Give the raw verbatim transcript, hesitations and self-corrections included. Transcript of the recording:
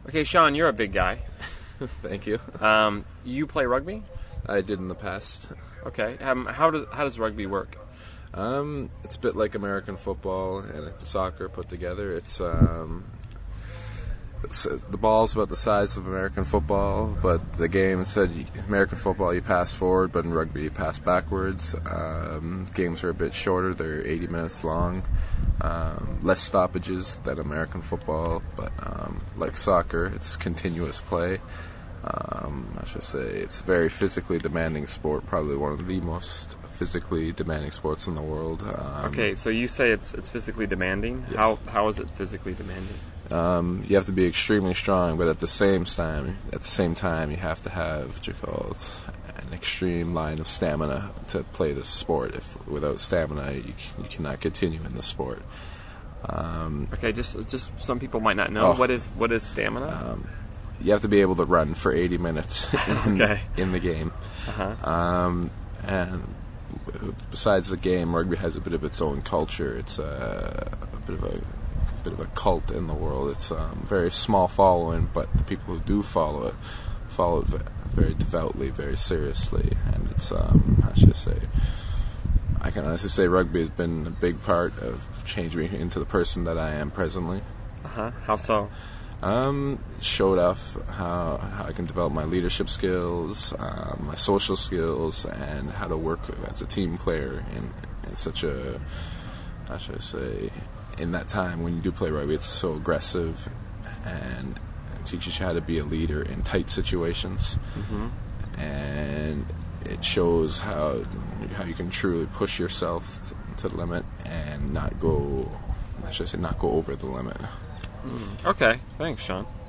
Okay, Sean, you're a big guy. Thank you. Um, you play rugby? I did in the past. Okay. Um, how does how does rugby work? Um, it's a bit like American football and soccer put together. It's um, it's, uh, the ball's about the size of American football, but the game, instead, you, American football you pass forward, but in rugby you pass backwards. Um, games are a bit shorter; they're eighty minutes long. Um, less stoppages than American football, but um, like soccer, it's continuous play. Um, I should say it's a very physically demanding sport, probably one of the most physically demanding sports in the world. Um, Okay, so you say it's it's physically demanding. Yes. How how is it physically demanding? Um, you have to be extremely strong, but at the same time, at the same time, you have to have what you call an extreme line of stamina to play this sport. If without stamina, you, you cannot continue in the sport. Um, Okay, just just some people might not know Oh. what is what is stamina. um, you have to be able to run for eighty minutes in, Okay. in the game. Uh-huh. Um, and besides the game, rugby has a bit of its own culture. It's a, a bit of a, a bit of a cult in the world. It's um, very small following, but the people who do follow it follow it ve- very devoutly, very seriously. And it's um, how should I say? I can honestly say rugby has been a big part of changing me into the person that I am presently. Uh huh. How so? Um, showed off how, how I can develop my leadership skills, um, my social skills, and how to work as a team player in, in such a, how should I say, in that time when you do play rugby, it's so aggressive and it teaches you how to be a leader in tight situations. Mm-hmm. And it shows how how you can truly push yourself to the limit and not go, how should I say, not go over the limit. Mm. Okay. Thanks, Sean.